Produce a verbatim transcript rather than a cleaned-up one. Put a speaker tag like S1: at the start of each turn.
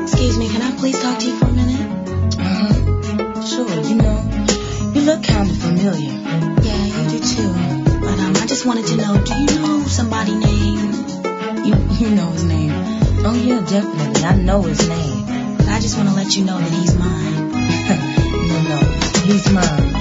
S1: Excuse me, can I please talk to you for a minute?
S2: Uh-huh. Sure, you know, you look kind of familiar.
S1: Yeah, you do too. But um, I just wanted to know, do you know somebody named...
S2: You, you know his name. Oh, yeah, definitely. I know his name.
S1: But I just want to let you know that he's mine.
S2: No, no, he's mine.